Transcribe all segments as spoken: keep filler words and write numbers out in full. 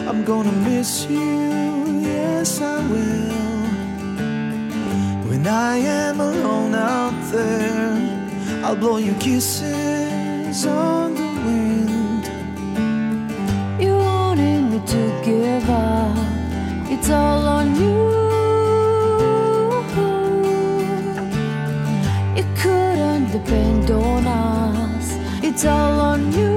I'm gonna miss you, yes I will. When I am alone out there, I'll blow you kisses on the wind. You wanted me to give up, it's all on you. You couldn't depend on us, it's all on you.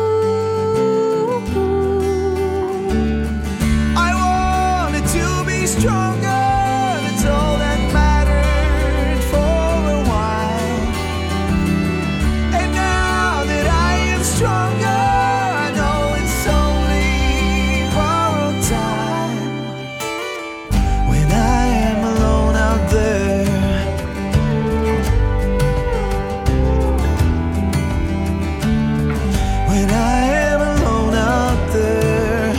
I wanted to be stronger, that's all that mattered for a while. And now that I am stronger, I know it's only borrowed time. When I am alone out there, when I am alone out there,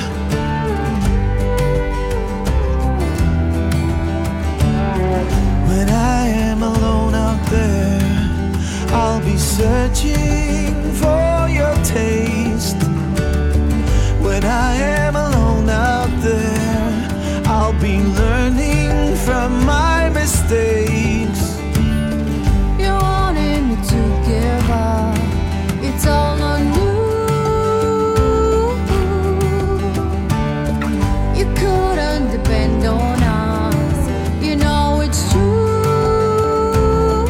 when I am alone out there, I'll be searching for your taste. When I am alone out there, I'll be learning from my mistakes. You wanted me to give up, it's all on you. You couldn't depend on us, you know it's true.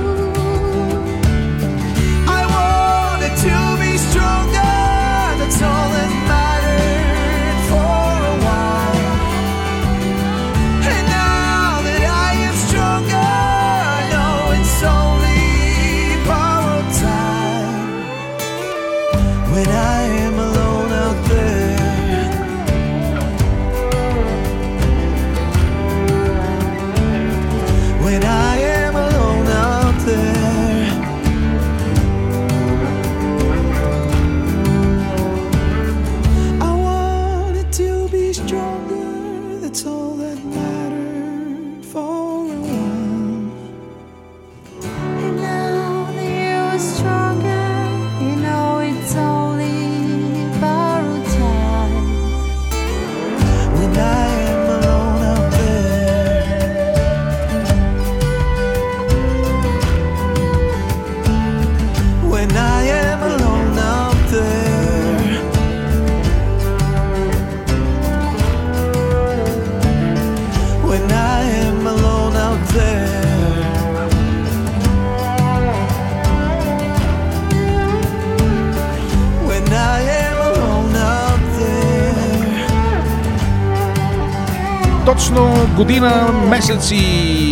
I wanted to be stronger, that's all that mattered for a while. And now that I am stronger, I know it's only borrowed time. When I am alone out there, when I am alone out there, I wanted to be stronger, that's all that mattered for a while. And now that you're stronger, you know it's only borrowed time. When I am alone out there, when I am alone out there, when I am alone out there, when I am alone out there. Точно година, месец и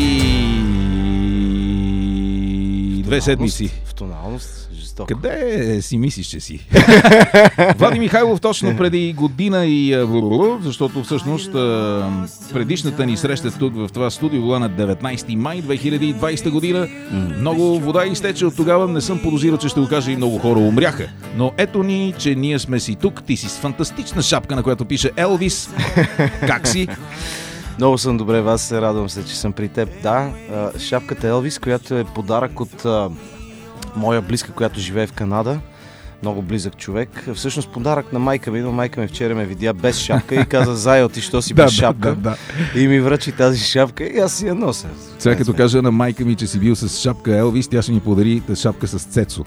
две седмици. В тоналност, жестоко. Къде си мислиш, че си? Влади Михайлов точно преди година и а, блу, защото всъщност а, предишната ни среща тук в това студио била на деветнайсети май две хиляди и двайсета година. Много вода изтече от тогава, не съм подозирал, че ще го кажа и много хора умряха. Но ето ни, че ние сме си тук, ти си с фантастична шапка, на която пише Елвис. Как си? Много съм добре, аз се радвам се, че съм при теб. Да, а, шапката Елвис, която е подарък от а, моя близка, която живее в Канада. Много близък човек. Всъщност подарък на майка ми, но майка ми вчера ме видя без шапка и каза: Зайо, ти що си без шапка? Да, да. И ми връчи тази шапка и аз си я нося. Сега като кажа на майка ми, че си бил с шапка Елвис, тя ще ми подари шапка с Цецо.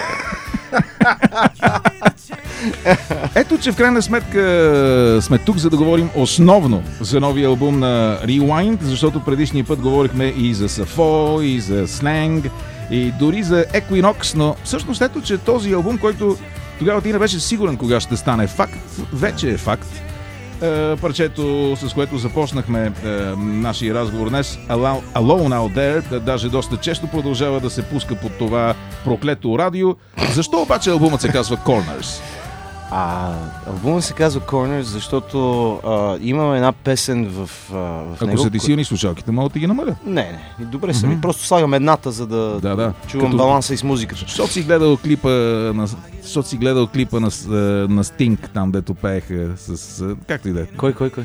Ето, че в крайна сметка сме тук, за да говорим основно за новия албум на Rewind, защото предишния път говорихме и за Сафо, и за Slang, и дори за Equinox, но всъщност ето, че този албум, който тогава ти не беше сигурен кога ще стане факт, вече е факт. Е, парчето, с което започнахме е, нашия разговор днес, Alone Out There, даже доста често продължава да се пуска под това проклето радио. Защо обаче албумът се казва Corners? А, албумът се казва Corners, защото а, имаме една песен в, а, в Ако него. са ти силни слушалките, могат да ги намаля. Не, не, добре са ми. Mm-hmm. Просто слагам едната, за да, да, да. чувам Като... баланса и с музиката. Защото си гледал клипа на, защото си гледал клипа на, на Sting, там дето пееха с... Както и да е. Кой, кой, кой?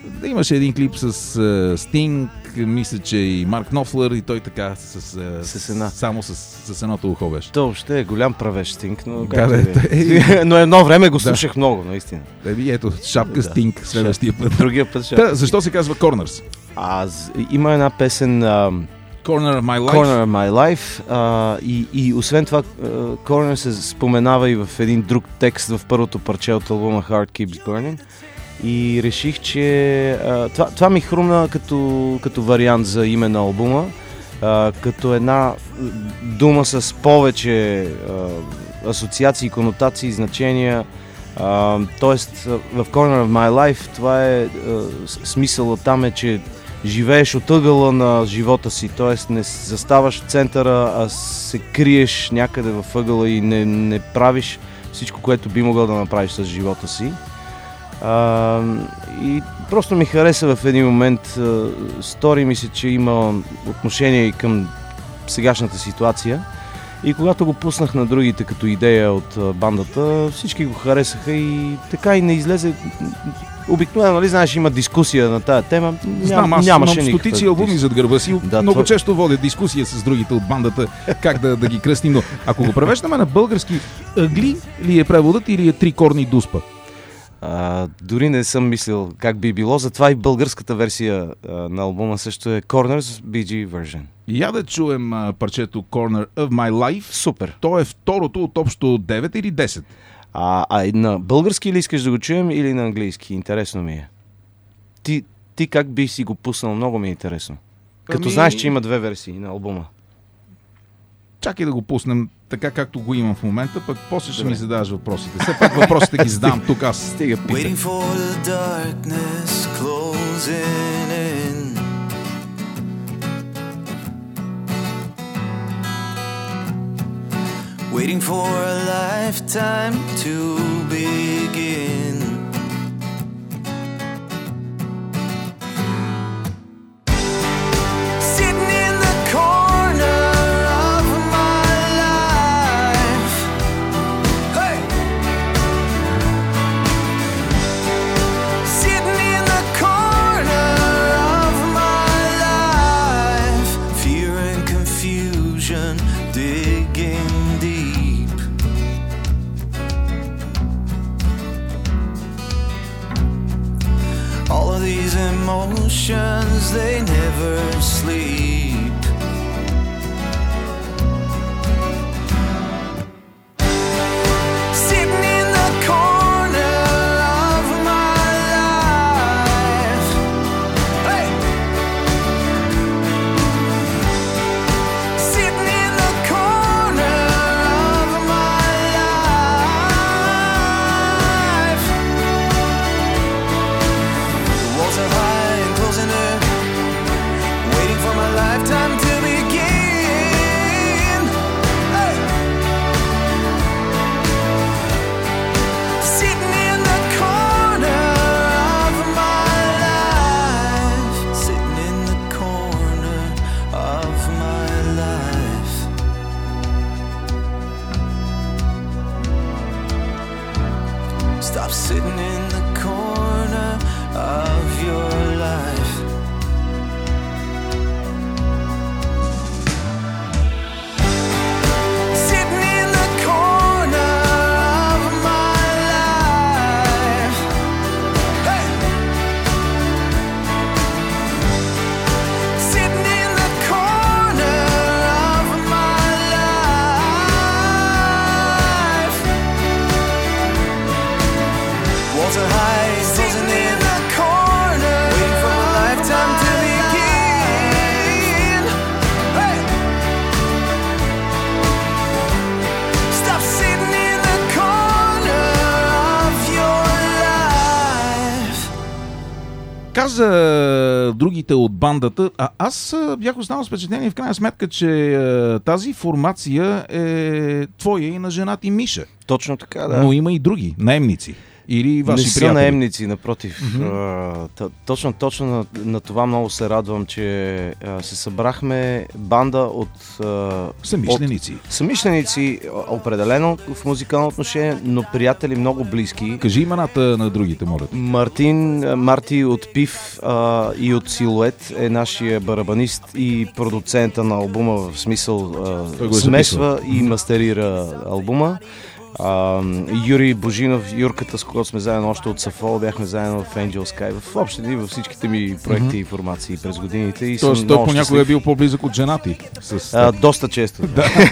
Да, имаше един клип с Стинг, мисля, че и Марк Нофлър, и той така с, с една. само с, с едното ухо беше. То въобще е голям правеж Стинг, но, да, да, е. Но едно време го слушах да. много, наистина. Еби, ето, шапка да. Стинг следващия път. Другия път шапка. Та, защо се казва Corners? А, има една песен... А... Corner of My Life. Corner of My Life. А, и, и освен това, Corner се споменава и в един друг текст в първото парче от албума Heart Keeps Burning. И реших, че а, това, това ми хрумна като, като вариант за име на албума, а, като една дума с повече а, асоциации, конотации, значения. А, тоест, в Corner of My Life това е а, смисъла там е, че живееш от ъгъла на живота си, т.е. не заставаш в центъра, а се криеш някъде в ъгъла и не, не правиш всичко, което би могъл да направиш с живота си. Uh, и просто ми хареса в един момент, uh, стори ми се, че има отношение и към сегашната ситуация, и когато го пуснах на другите като идея от uh, бандата, всички го харесаха и така и не излезе. Обикновено, нали знаеш, има дискусия на тая тема. Знам, аз нямаше имам стотици албуми зад гърба си. Да, много това... често водя дискусия с другите от бандата, как да, да ги кръстим. Но ако го превеждаме на български, ъгли ли е преводът или е три корни дуспа? А, дори не съм мислил как би било, затова и българската версия а, на албума също е Corners би джи version. Я да чуем а, парчето Corner of My Life. Супер. То е второто от общо девет или десет. А, а на български ли искаш да го чуем или на английски? Интересно ми е. Ти, ти как би си го пуснал? Много ми е интересно. Като ами... знаеш, че има две версии на албума. Чакай да го пуснем така, както го имам в момента, пък после ще ми задаваш въпросите. Все пак въпросите ги задам тук, аз стига питам. Waiting for a lifetime to begin. Sitting in the corner of my life. Hey! Sitting in the corner of my life. Fear and confusion digging deep. All of these emotions, they never sleep. Sitting in the corner of my life. Hey! Sitting in the corner of my life. The walls are high and closing in, waiting for my lifetime to begin. Hey! Sitting in the corner of my life. Sitting in the corner of my life. Stop sitting in the corner of your life. Sitting in the corner of my life. Hey! Sitting in the corner of my life. Walls are high, closing in the corner, waiting for my lifetime to begin. Hey! Stop sitting in the corner of your life. Каза другите от бандата, а аз а, бях останал с впечатление в крайна сметка, че а, тази формация е твоя и на жена ти Миша. Точно така, да. Но има и други наемници. или ваши не са приятели? наемници, напротив. Mm-hmm. А, точно точно на, на това много се радвам, че а, се събрахме банда от... А, Самишленици. От, самишленици, определено в музикално отношение, но приятели много близки. Кажи имената на другите, моля. Мартин, Марти от Пив а, и от Силует е нашия барабанист и продуцента на албума, в смисъл а, смесва и мастерира албума. Uh, Юрий Божинов, Юрката, с когото сме заедно още от Сафол, бяхме заедно в Angel Sky, в общи във всичките ми проекти и формации през годините. И Тоест той понякога е бил по-близък от женати? С... Uh, доста често.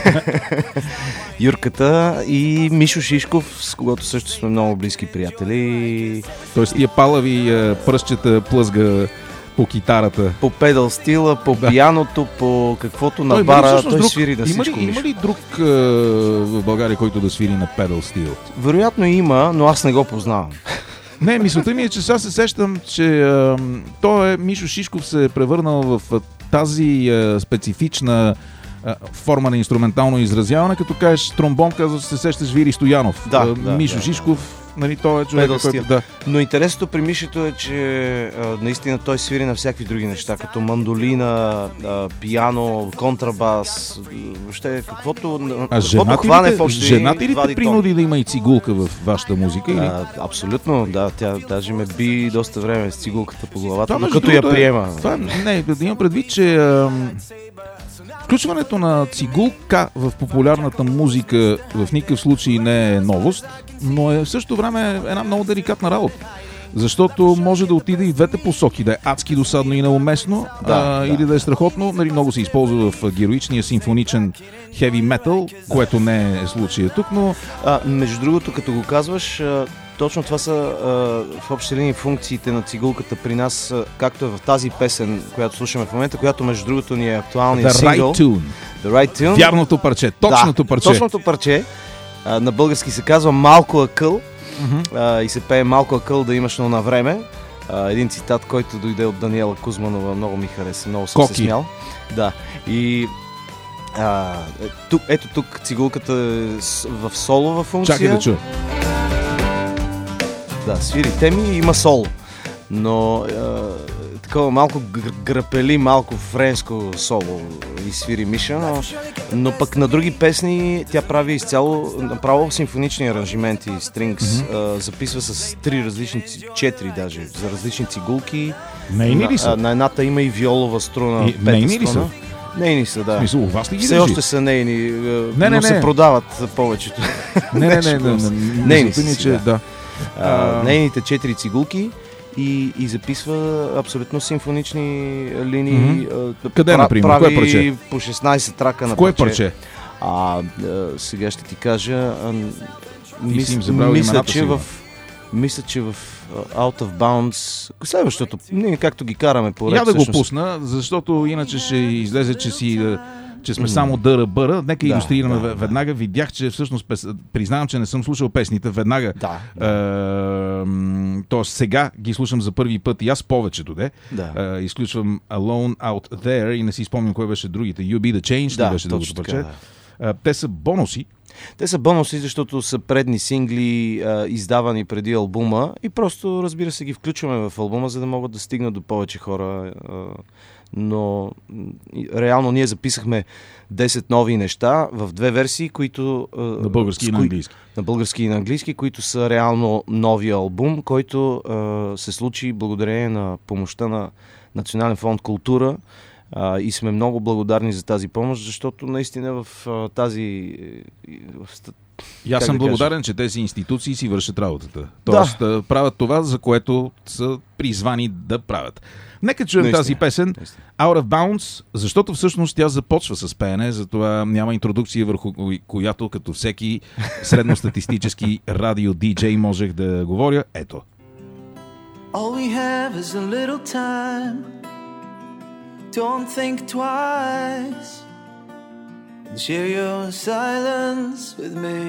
Юрката и Мишо Шишков, с когото също сме много близки приятели. Тоест тия палави пръстчета плъзга по китарата. По педал стила, по да. Пияното, по каквото на той, бара, той друг, свири на има всичко. Ли, има ли друг е, в България, който да свири на педал стил? Вероятно има, но аз не го познавам. Не, мисълта ми е, че сега се сещам, че е, той е, Мишо Шишков се е превърнал в тази е, специфична е, форма на инструментално изразяване, като кажеш тромбон, казваш, се сещаш Вири Стоянов. Да, е, да, Мишо да, Шишков, нали, той е човек, който... Да. Но интересното при Мишето е, че а, наистина той свири на всякакви други неща, като мандолина, а, пиано, контрабас, въобще каквото, а каквото хване в общи. Жената ли те принуди да има и цигулка в вашата музика? Или? А, абсолютно, да. Тя даже ме би доста време с цигулката по главата, това, но като я приема. Това, не, да имам предвид, че а, включването на цигулка в популярната музика в никакъв случай не е новост, но е в същото време една много деликатна работа. Защото може да отиде и в двете посоки, да е адски досадно и неуместно, да, а, да. или да е страхотно. Нали, много се използва в героичния симфоничен хеви метал, което не е случая тук, но... А, между другото, като го казваш, а, точно това са а, в общи линии функциите на цигулката при нас, а, както е в тази песен, която слушаме в момента, която между другото ни е актуалният сингъл. The Right Tune. The Right Tune. Вярното парче, точното да, парче. Точното парче. А, на български се казва Малко акъл. Uh-huh. А, и се пее Малко акъл да имаш, но на време. А, един цитат, който дойде от Даниела Кузманова, много ми хареса, много съм Коки. се смял. Да. И а, тук, ето тук цигулката е в солова функция. Чакай да чу. Да, свири теми и има соло. Но а, такова малко грапели, малко френско соло и свири Миша, но, но пък на други песни тя прави изцяло направо симфонични аранжименти, стрингс, mm-hmm. а, записва с три различни, четири даже, за различни цигулки. Нейни ли са? На, на едната има и виолова струна, и, пета нейни ли струна. са? Нейни са, да. В смисъл, у вас ли ги Все държи? още са нейни, не, но не, се не. продават повечето. Не, не, не, не, не, нейни са, си, че, да. да. А, нейните четири цигулки и, и записва абсолютно симфонични линии. Mm-hmm. Къде, например? Прави Кое парче? по шестнайсет трака на кое парче. парче? А, а, сега ще ти кажа. А, мис, им мисля, че в, мисля, че в Out of Bounds, следващото, ние както ги караме по ред. Я да всъщност. го пусна, защото иначе ще излезе, че си... че сме само дъра-бъра. Нека да, илюстрираме да, веднага. Видях, че всъщност пес... признавам, че не съм слушал песните веднага. Да. Е, тоест сега ги слушам за първи път и аз повечето, де. Да. Е, изключвам Alone Out There и не си спомням кой беше другите. You Be The Change, да, беше другото така, парче. Да. Е, те са бонуси. Те са бонуси, защото са предни сингли, а, издавани преди албума и просто, разбира се, ги включваме в албума, за да могат да стигнат до повече хора. А, но реално ние записахме десет нови неща в две версии, които... На български и на английски. На български и на английски, които са реално новия албум, който а, се случи благодарение на помощта на Национален фонд култура. А, и сме много благодарни за тази помощ, защото наистина в а, тази... В, и аз съм да благодарен, кажа? че тези институции си вършат работата. Тоест да. правят това, за което са призвани да правят. Нека чуем наистина, тази песен наистина. Out of Bounds, защото всъщност тя започва с пеене, затова няма интродукция, върху която като всеки средностатистически радио диджей можех да говоря. Ето. All we have is a little time. Don't think twice. Share your silence with me.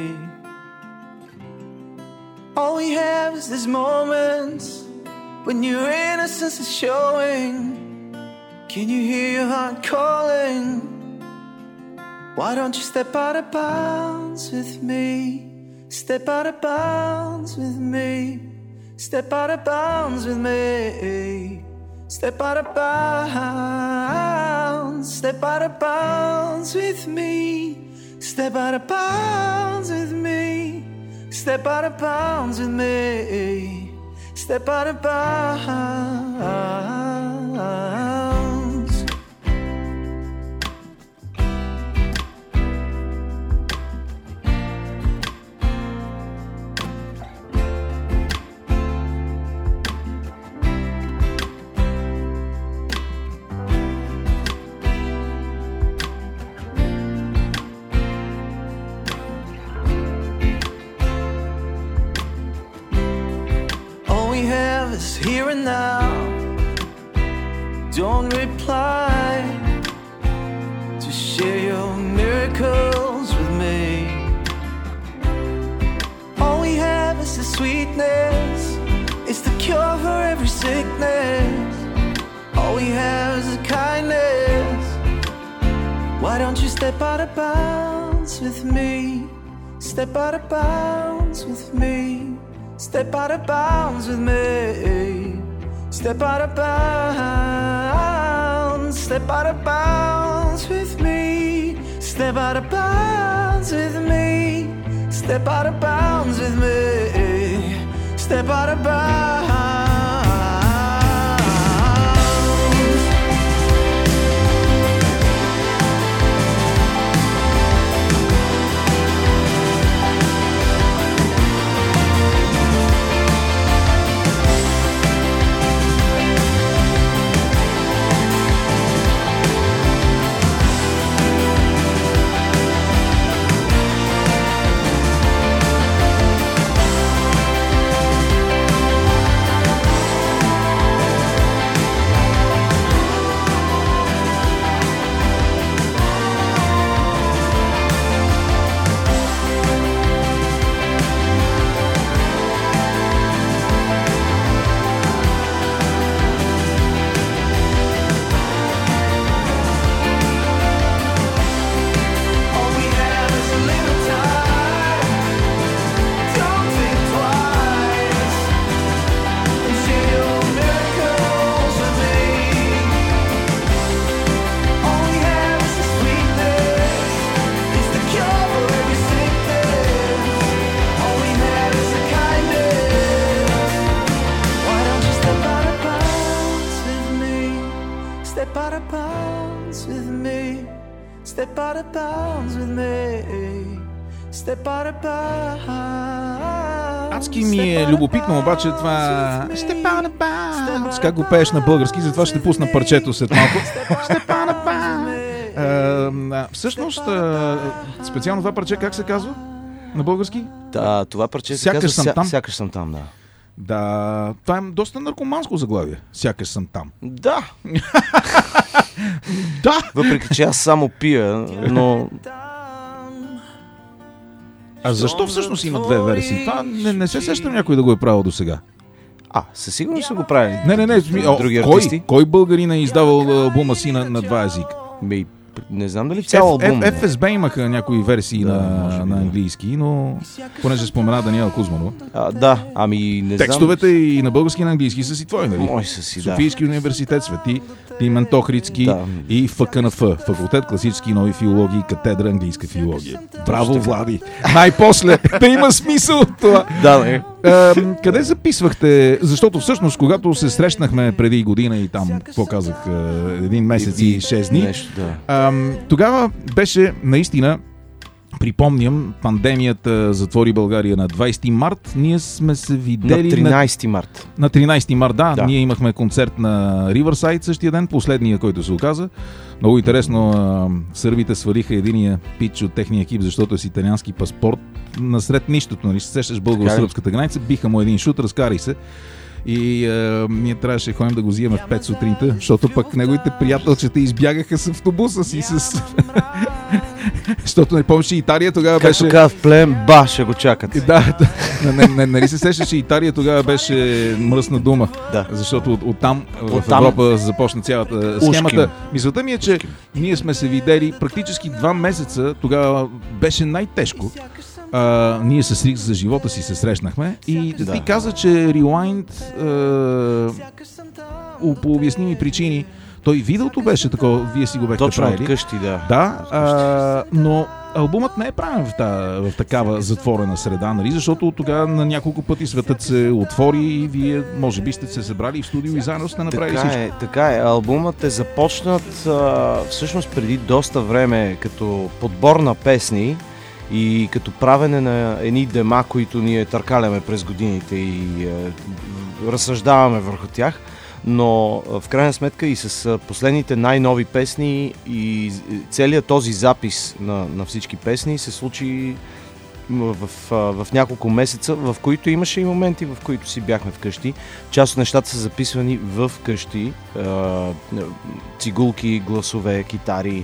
All we have is these moments when your innocence is showing. Can you hear your heart calling? Why don't you step out of bounds with me? Step out of bounds with me. Step out of bounds with me. Step out of bounds. Step out of bounds with me. Step out of bounds with me. Step out of bounds with me. Step out of bounds. Here and now, don't reply. Just share your miracles with me. All we have is the sweetness. It's the cure for every sickness. All we have is the kindness. Why don't you step out of bounds with me? Step out of bounds with me. Step out of bounds with me. Step out of bounds. Step out of bounds with me. Step out of bounds with me. Step out of bounds with me. Step out of bounds. Адски ми е любопитно, обаче това Степана Баунс, как го пееш на български, затова ще пусна парчето след малко. Степана Баунс. Всъщност, а, специално това парче как се казва на български? Да, това парче се Сякаш казва съм там. Сякаш съм там, да. Да, това е доста наркоманско заглавие. Сякаш съм там. Да. Да. Въпреки че аз само пия, но... А защо всъщност има две версии? Това не, не се сещам някой да го е правил до сега. А, със сигурност са го правили. Не, не, не. Други Кой, артисти. кой българин е издавал албума си на, на два езика? Ми, не знам дали цял албум. Еф Ес Бе имаха някои версии Да, на, може би, на да. английски, но понеже спомена Даниела Кузманова. А, да, ами не Текстовете и на български и на английски са си твои, нали? Мои са си, да. Софийски университет, Свети Климент Охридски Да. и Ф К Н Ф, Факултет класически нови филологии, катедра английска филология. Браво, Влади! Най-после да има смисъл от това. Да, не. А, къде записвахте? Защото всъщност, когато се срещнахме преди година и там, какво казах, един месец и шест дни, Нещо, да. а, тогава беше наистина, припомням, пандемията затвори България на двайсети март. Ние сме се видели На тринайсети март. на тринайсети март, да, Да. ние имахме концерт на Риверсайд същия ден, последния, който се оказа. Много интересно, а, сърбите свалиха единия пич от техния екип, защото е с италиански паспорт. Насред нищото, нали, се сещаш българо-сръбската граница, биха му един шут, разкари се. И а, ние трябваше да ходим да го взимаме в пет сутринта, защото пък неговите приятелчета избягаха с автобуса си с Защото не помниш, че Италия тогава Както беше... казва в плен, ба, ще го чакат. Да, да. Не, не, нали се сеща, че Италия тогава беше мръсна дума. Да. Защото от, оттам в Оттам... Европа започна цялата схемата. Ушким. Мисълта ми е, че ние сме се видели практически два месеца. Тогава беше най-тежко. А, ние с Рикс за живота си се срещнахме и Да. ти каза, че Rewind а, по обясними причини, той видеото беше такова, вие си го бехте Точно правили. от къщи, да. Да, а, но албумът не е правен в, та, в такава затворена среда, нали? Защото тогава на няколко пъти светът се отвори и вие може би сте се събрали в студио и заедно сте направили Така всичко. е, така е. Албумът е започнат а, всъщност преди доста време като подбор на песни и като правене на едни дема, които ние търкаляме през годините и а, разсъждаваме върху тях. Но в крайна сметка и с последните най-нови песни и целият този запис на, на всички песни се случи в, в, в няколко месеца, в които имаше и моменти, в които си бяхме вкъщи. Част от нещата са записвани в къщи, цигулки, гласове, китари.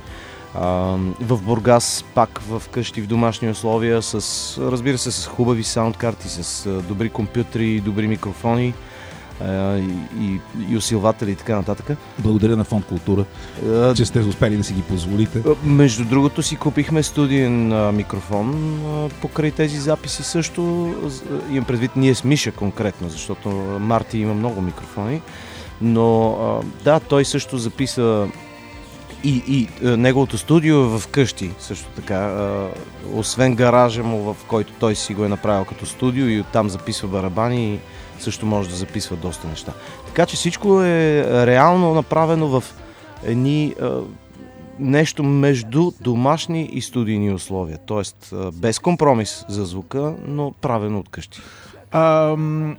В Бургас пак в къщи в домашни условия, с, разбира се, с хубави саундкарти, с добри компютри, добри микрофони. Uh, и, и, и усилватели и така нататък. Благодаря на Фонд Култура, Uh, че сте успели да си ги позволите. Между другото си купихме студиен uh, микрофон uh, покрай тези записи също. Uh, имам предвид ние с Миша конкретно, защото Марти има много микрофони. Но uh, да, той също записа и, и uh, неговото студио е в къщи също така. Uh, освен гаража му, в който той си го е направил като студио и оттам записва барабани и също може да записва доста неща. Така че всичко е реално направено в едни е, нещо между домашни и студийни условия. Тоест е, без компромис за звука, но правено от къщи. А,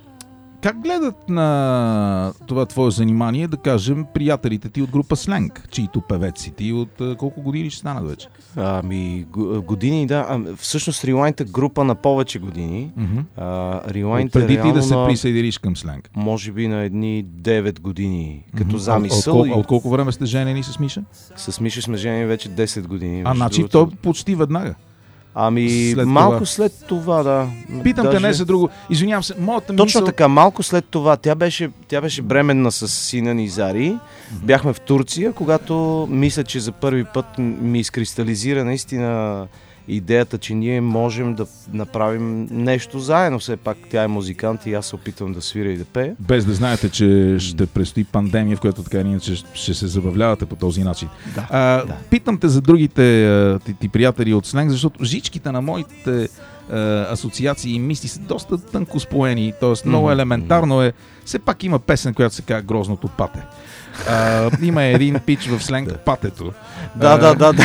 как гледат на това твое занимание, да кажем, приятелите ти от група Сленг, чието певец си ти от а, колко години ще станат вече? Ами, години, да. А, всъщност Rewind е група на повече години. Mm-hmm. А, Rewind Преди е реално ти да се на, присъединиш към Сленг. може би на едни девет години, като Mm-hmm. замисъл. От, от, и... от, от колко време сте женени с Миша? С Миша сме жени вече десет години. А, между значи другото. то почти веднага. Ами, След малко това. след това, да. Питам Даже... те не за друго. Извинявам се, моята Точно мисъл... така, малко след това. Тя беше, тя беше бременна с сина ни Зари. Mm-hmm. Бяхме в Турция, когато мисля, че за първи път ми изкристализира наистина идеята, че ние можем да направим нещо заедно. Все пак тя е музикант и аз се опитвам да свиря и да пея. Без да знаете, че ще предстои пандемия, в която така иначе ще се забавлявате по този начин. Да, а, да. Питам те за другите а, ти, ти приятели от Сленг, защото жичките на моите а, асоциации и мисли са доста тънко споени, т.е. много Mm-hmm. елементарно е. Все пак има песен, която се казва Грозното пате. А, има един пич в Сленг Патето. Да, а, да, да, да.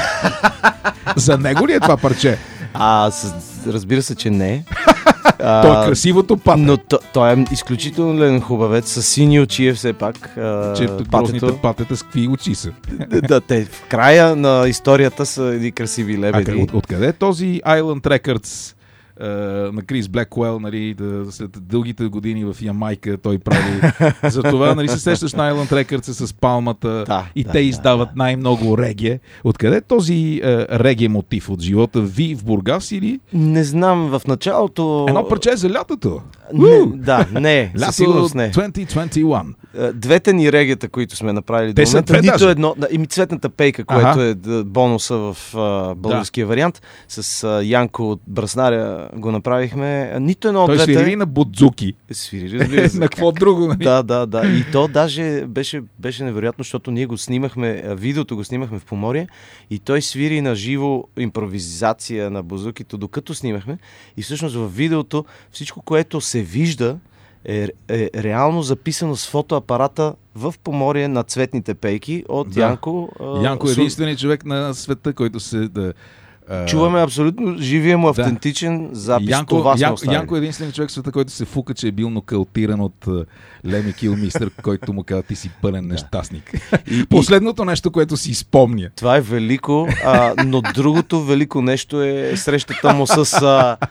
За него ли е това парче? А, с, разбира се, че не. А, То е красивото пате. Но то, той е изключително хубавец, с сини очи е все пак. А, Че грозните патета с какви очи са. Да, те в края на историята са едни красиви лебеди. А от, откъде е този Island Records uh, на Крис Блекуел, нали, да, след дългите години в Ямайка той прави за това, нали, се сещаш на Island Records с палмата Да, и да, те да, издават да. най-много реге. Откъде е този uh, реге мотив от живота ви в Бургас или Не знам, в началото... едно парче за лятото? Не, да, не, със Лято сигурност не. двайсет двайсет и едно. Двете ни регета, които сме направили Те до са момента, две нито даже. едно, да, ими цветната пейка, Аха. което е да, бонуса в а, българския вариант, с а, Янко от Браснаря го направихме. А, Нито едно от Той двете... свири ли на будзуки? Свири, разбира се. На какво друго? Нали? Да, да, да. И то даже беше, беше невероятно, защото ние го снимахме, а, видеото го снимахме в Поморие и той свири на живо импровизация на бузукито, докато снимахме. И всъщност в видеото всичко, което се вижда, е, е реално записано с фотоапарата в Поморие на цветните пейки от Да. Янко. а, Янко е с- единственият човек на света, който се... Да, а, Чуваме абсолютно живия му автентичен запис. Янко, Това сме Янко, оставили. Янко е единственият човек в света, който се фука, че е бил нокаутиран от uh, Леми Килмистър, който му казва, ти си пълен нещастник. И- Последното нещо, което си спомня. Това е велико, а, но другото велико нещо е срещата му с... А,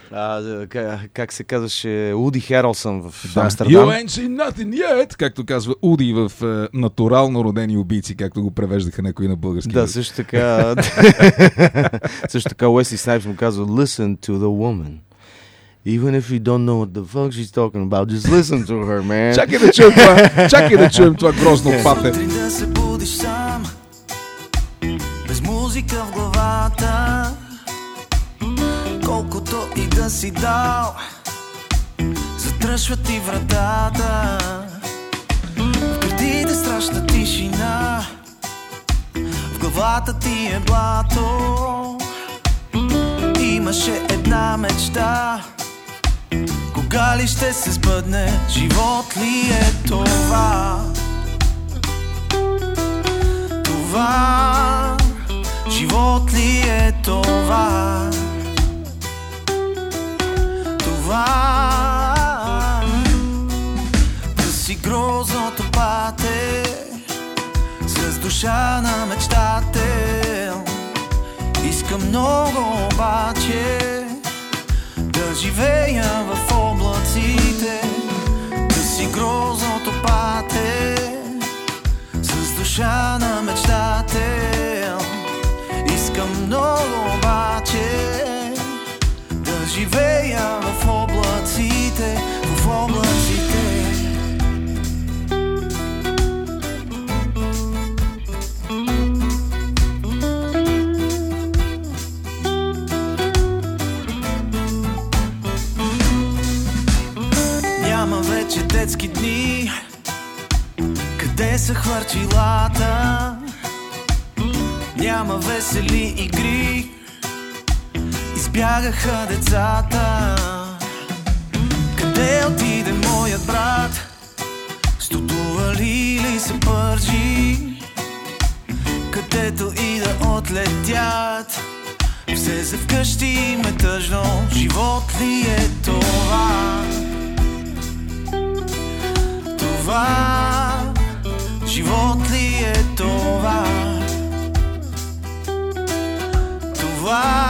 А, как, как се казваше Уди Херълсън в Да. Амстердам. You ain't seen nothing yet, както казва Уди в uh, Натурално родени убийци, както го превеждаха някои на български. Да, също така. също така Уесли Снайпс му казва Listen to the woman. Even if you don't know what the fuck she's talking about, just listen to her, man. Чакай да чуем това, чакай да чуем това грозно пате. Сутрин да се будиш сам, без музика в главата, колкото и да си дал, затръшва ти вратата. В гърдите страшна тишина, в главата ти е блато. Имаше една мечта, кога ли ще се сбъдне, живот ли е това? Това, живот ли е това? Това, да си грозното пате, с душа на мечтател. Искам много обаче да живея в облаците, да си грозното пате, с душа на мечтател. Искам много обаче да живея в облаците, в облаците. Няма вече детски дни, къде са хвърчилата? Няма весели игри, избягаха децата. Къде отиде моят брат? Студували ли се пържи? Където и да отлетят, влезе вкъщи и ме тъжно. Живот ли е това? Това, живот ли е това? Това,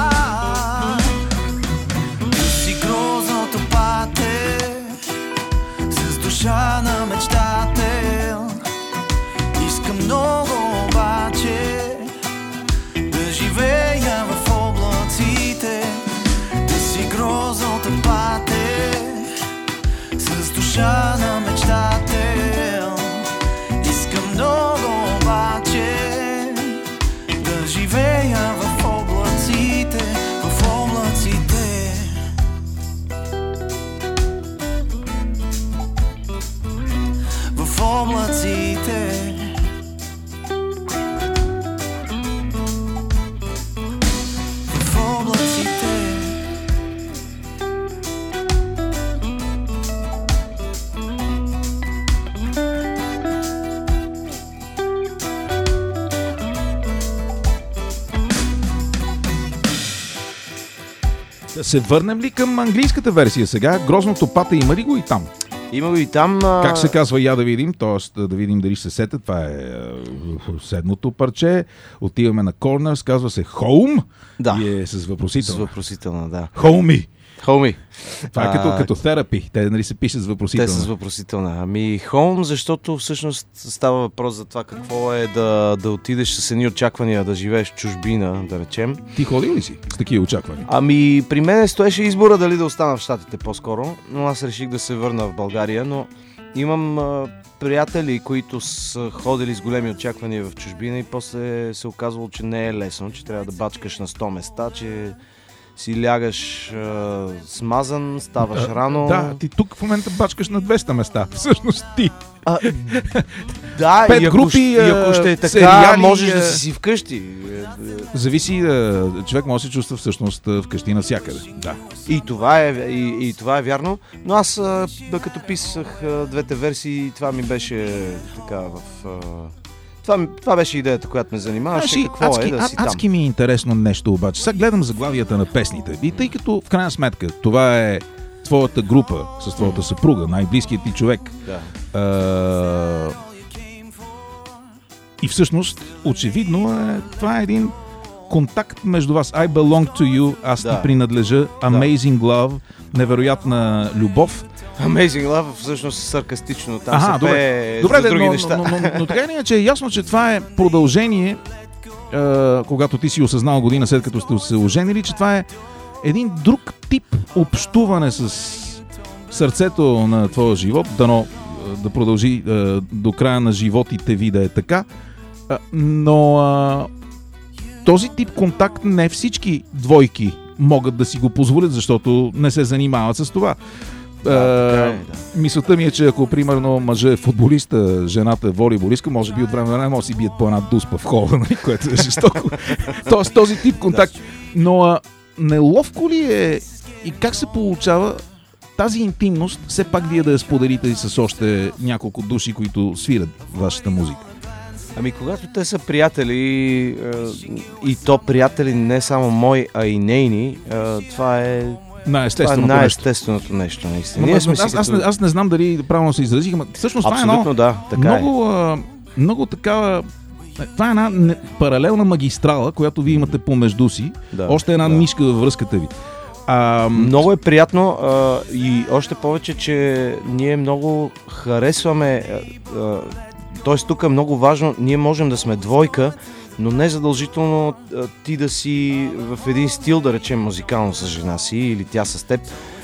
да си грозното пате, с душа на мечтател. Искам много обаче да живея в облаците, да си грозното пате, с душа на мечтател. Искам много обаче да живея в облаците, в облаците. В облаците. В облаците. Да се върнем ли към английската версия сега? Грозното пате има ли го и там? Има го и там. А... Как се казва, я да видим, т.е. да видим дали ще се сетят. Това е, е седмото парче. Отиваме на Corners, казва се Home. Да. И е с въпросителна. С въпросителна, да. Homie. Homie. Това е като, като терапи. Те нали се пишат с въпросителна. Те с въпросителна. Ами Home, защото всъщност става въпрос за това какво е да, да отидеш с едни очаквания, да живееш в чужбина, да речем. Ти ходил ли си с такива очаквания? Ами при мен стоеше избора дали да остана в Щатите по-скоро, но аз реших да се върна в България, но имам а, приятели, които са ходили с големи очаквания в чужбина и после се оказвало, че не е лесно, че трябва да бачкаш на сто места, че си лягаш а, смазан, ставаш а, рано. Да, ти тук в момента бачкаш на двеста места. Всъщност ти. А, да, Пет и ако, групи, и ако ще е така, сериали, можеш а... да си си вкъщи. Зависи, човек може да се чувства всъщност вкъщи навсякъде. Да. И това е, и, и това е вярно, но аз а, като писах а, двете версии, това ми беше така в... А, това, това беше идеята, която ме занимаваше, Значи, какво адски, е да си там. адски ми е интересно нещо обаче. Сега гледам заглавията на песните и тъй като в крайна сметка това е твоята група с твоята съпруга, най-близкият ти човек. Да. А, и всъщност, очевидно, е, това е един контакт между вас. I belong to you, аз Да. ти принадлежа. Amazing love, невероятна любов. Amazing Love всъщност саркастично. Там Аха, се добре. пее Добре, за де, други но, неща. но, но, но, но така или иначе е ясно, че това е продължение, е, когато ти си осъзнал година след като сте се оженили, че това е един друг тип общуване с сърцето на твоя живот, дано е, да продължи е, до края на животите ви да е така, е, но е, този тип контакт не всички двойки могат да си го позволят, защото не се занимават с това. Да, така е, да. Мисълта ми е, че ако примерно мъжът е футболиста, жената е волейболистка, може би от време на време може да си бият по една дуспа в хола, нали, което е жестоко. Тоест този тип контакт. Но а, неловко ли е и как се получава тази интимност, все пак вие да я споделите и с още няколко души, които свират вашата музика? Ами когато те са приятели, е, и то приятели не само мои, а и нейни, е, това е Най-естественото това е нещо. най-естественото нещо, наистина. Ама, Ние аз, сме аз, си аз, като... не, аз не знам дали правилно се изразих, но всъщност това е едно Абсолютно да, така много, а, много такава. Това е една не, паралелна магистрала, която вие имате помежду си. Да, Още една да. нишка във връзката ви. А, е. Много е приятно а, и още повече, че ние много харесваме, т.е. тук е много важно, ние можем да сме двойка, но не задължително а, ти да си в един стил, да речем музикално с жена си или тя с теб.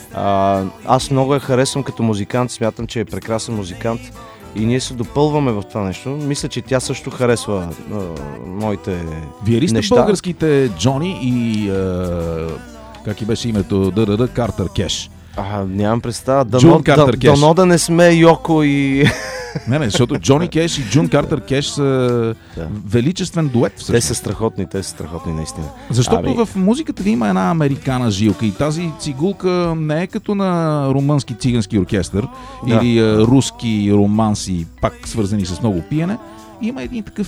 А, аз много я харесвам като музикант, смятам, че е прекрасен музикант и ние се допълваме в това нещо. Мисля, че тя също харесва а, моите Вие ли сте неща. българските Джони и а, как и беше името? ДРД Картер Кеш. А, нямам представа. Джун Дано, Картер да, Кеш. дано да не сме Йоко и... Не, не, защото Джони Кеш и Джун Картер Кеш са Да. величествен дует Те всъщност. са страхотни, те са страхотни наистина. Защото Ами- в музиката ви има една американа жилка и тази цигулка не е като на румънски цигански оркестър Да. или а, руски романси, пак свързани с много пиене. Има един такъв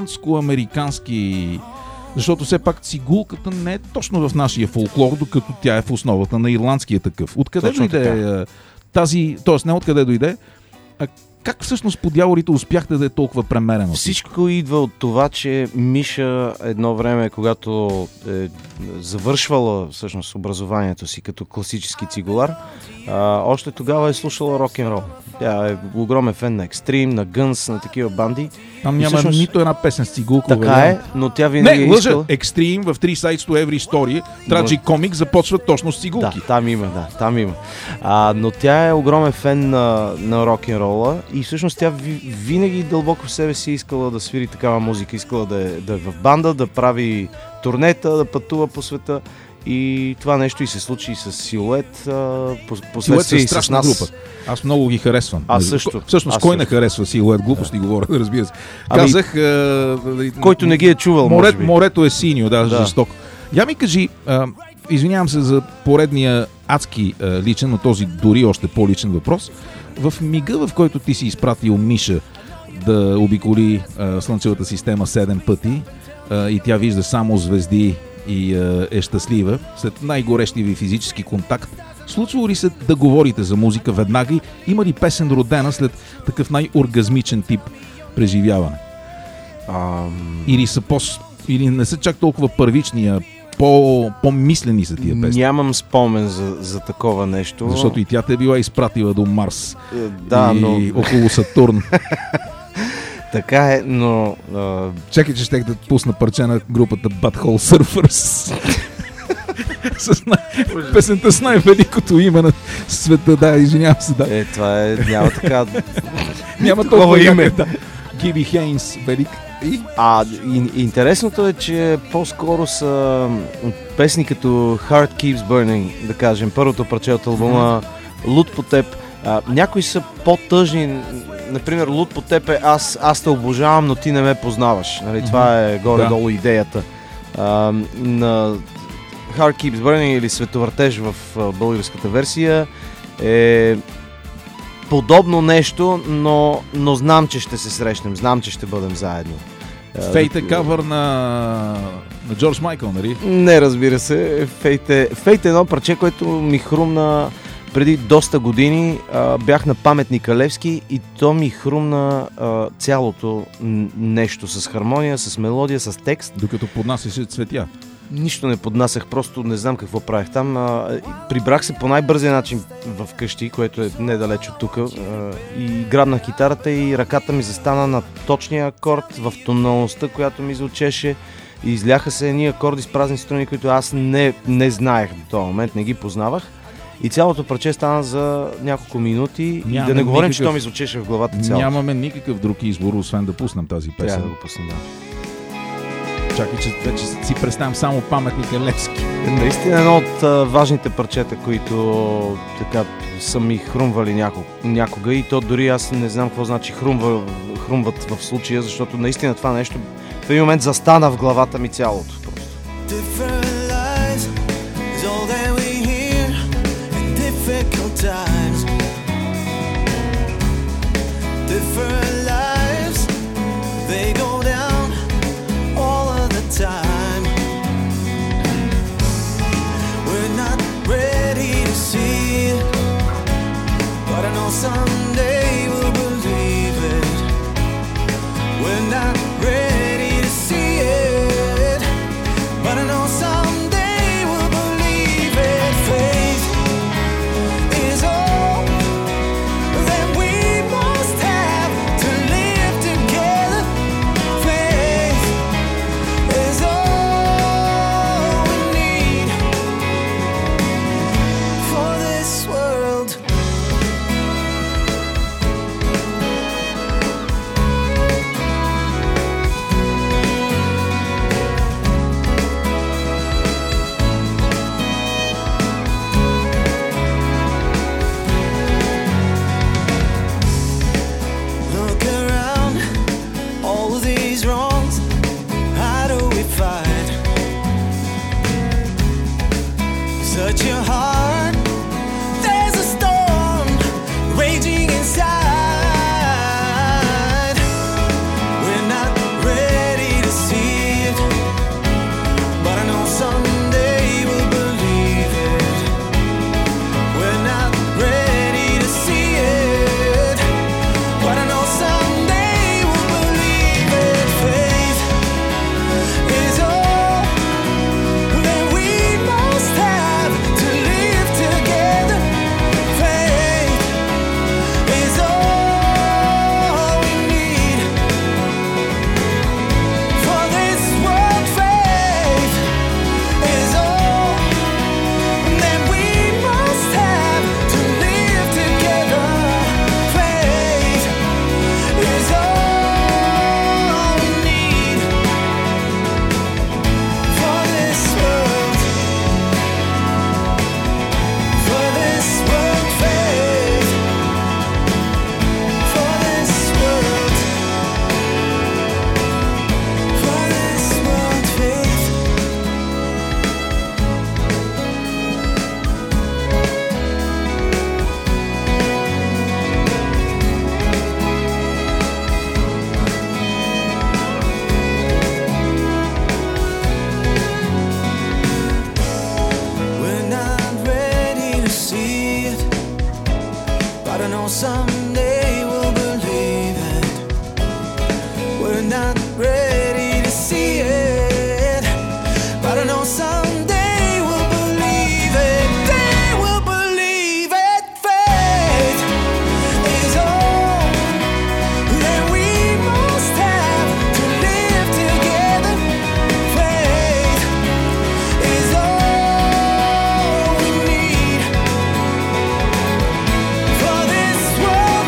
ирландско-американски... Защото все пак цигулката не е точно в нашия фолклор, докато тя е в основата на ирландския такъв. Откъде Точно дойде така. а, тази... Тоест не откъде дойде, а как всъщност по дяволите успяхте да е толкова премерено? Всичко идва от това, че Миша едно време, когато е завършвала всъщност образованието си като класически цигулар, а, още тогава е слушала рок-н-рол. Тя е огромен фен на Extreme, на Guns, на такива банди. Там И няма всъщност- нито една песен с цигулка. Така уверявам. е, но тя винаги Не, е лъжа. искала... Extreme в Three Sides to Every Story, Tragic Comic започват точно с Да, цигулки. там има, да, там има. А, но тя е огромен фен на, на рок-н-рола и всъщност тя ви, винаги дълбоко в себе си искала да свири такава музика, искала да е, да е в банда, да прави турнета, да пътува по света. И това нещо и се случи и с Силует, а, по, Силует последствие е и с страшна нас. група. Аз много ги харесвам. Аз Между- също. Ко- Всъщност, Аз кой също. не харесва Силует? Глупости говоря, разбира се. Ами, Казах... а, Който не ги е чувал, море, може би. Морето е синьо, да, Да. жестоко. Я ми кажи, а, извинявам се за поредния адски а, личен, но този дори още по-личен въпрос. В мига, в който ти си изпратил Миша да обиколи а, Слънчевата система седем пъти а, и тя вижда само звезди и а, е щастлива, след най-горещия ви физически контакт, случва ли се да говорите за музика веднага и има ли песен родена след такъв най-оргазмичен тип преживяване? Ам, Или са по... Или не са чак толкова първични, а по... по-мислени са тия песни? Нямам спомен за, за такова нещо. Защото и тя те е била изпратила до Марс Е, Да, и но около Сатурн. така е, но а, Чакай, че щех да пусна парче на групата Butthole Surfers. С най... Песента с най-великото име на света. Да, извинявам се, да. е, това е, няма така. Няма такова толкова име. име. Да. Гиби Хейнс, велик. И А, и, интересното е, че по-скоро са песни като Heart Keeps Burning, да кажем, първото парче от албума, Луд по теб. А, някои са по-тъжни, например, Луд по теб е аз, аз те обожавам, но ти не ме познаваш. Нали? Това е горе-долу идеята. А, на Heart Keeps Burning или Световъртеж в а, българската версия е подобно нещо, но, но знам, че ще се срещнем, знам, че ще бъдем заедно. Фейт е кавър на, на Джордж Майкъл, нали? Не, разбира се. Фейт е, Фейт е едно парче, което ми хрумна преди доста години а, бях на паметника Левски и то ми хрумна а, цялото нещо с хармония, с мелодия, с текст. Докато поднасяше цветя. Нищо не поднасях, просто не знам какво правих там. А, прибрах се по най-бързия начин в къщи, което е недалеч от тук, а, и грабнах китарата и ръката ми застана на точния акорд, в тоналността, която ми звучеше. И изляха се едни акорди с празни струни, които аз не, не знаех до този момент, не ги познавах. И цялото парче стана за няколко минути. Нямаме и да не говорим, никакъв... че то ми звучеше в главата цялото. Нямаме никакъв друг избор, освен да пуснем тази песен. Трябва да го пуснем, да. Чакай, че вече си представям само паметника Левски. Наистина едно от а, важните парчета, които така са ми хрумвали няко, някога, и то дори аз не знам какво значи хрумва, хрумват в случая, защото наистина това нещо в един момент застана в главата ми цялото. Times. Different lives, they go down all of the time. We're not ready to see it, but I know someday we'll believe it. We're not ready to see it, but I know someday we'll believe it. Faith is all that we must have to live together. Faith is all we need for this world. Look around, all of these wrongs, how do we fight? Search your heart, there's a storm raging inside. We're not ready to see it, but I know someday we'll believe it. We're not ready to see it, but I know someday we'll believe it. Faith is all that we must have to live together. Faith is all we need for this world. Faith is all that we must have to live together. Faith is all we need for this world. For this world, faith. For this world. For this world, faith. We're not ready to see it, but I know someday we'll believe it. We're not ready to see it, but I know someday we'll believe it. They will believe it. Faith is all that we must have to live together. Faith is all we need for this world.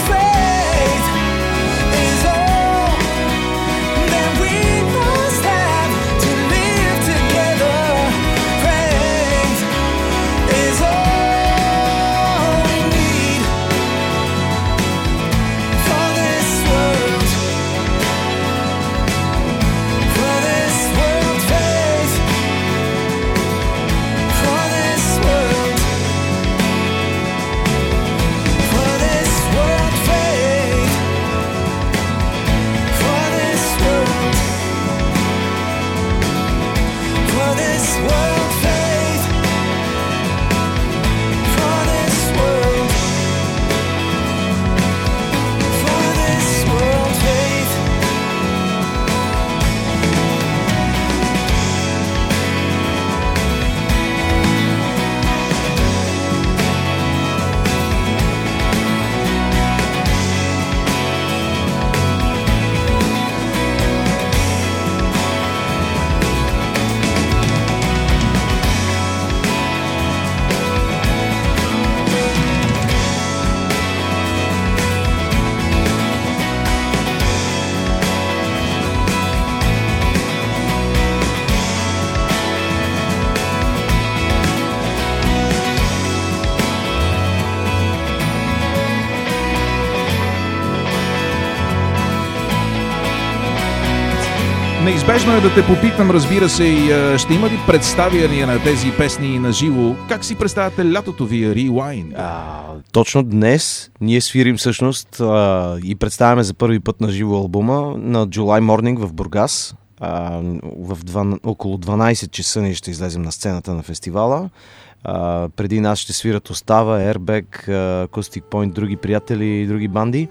Неизбежно е да те попитам, разбира се, и а, ще има ли представяния на тези песни на живо? Как си представяте лятото вие, Rewind? А, точно днес ние свирим всъщност а, и представяме за първи път на живо албума на July Morning в Бургас. А, в два, около дванайсет часа ние ще излезем на сцената на фестивала. А, преди нас ще свират Остава, Airbag, Acoustic Point, други приятели и други банди.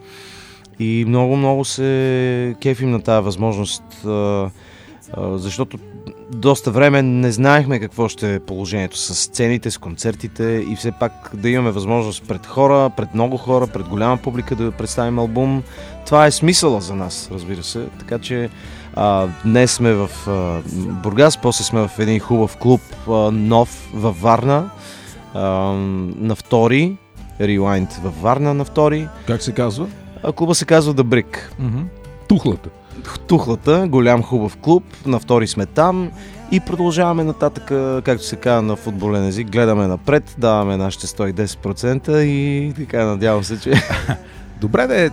И много-много се кефим на тази възможност, а, а, защото доста време не знаехме какво ще е положението с сцените, с концертите и все пак да имаме възможност пред хора, пред много хора, пред голяма публика да представим албум. Това е смисъла за нас, разбира се. Така че а, днес сме в а, Бургас, после сме в един хубав клуб, а, нов, във Варна, а, на втори, Rewind във Варна на втори. Как се казва? А, клуба се казва The Brick. Mm-hmm. Тухлата. Тухлата, голям хубав клуб, на втори сме там и продължаваме нататък, както се казва на футболен език, гледаме напред, даваме нашите сто и десет процента и така, надявам се, че... Добре да е,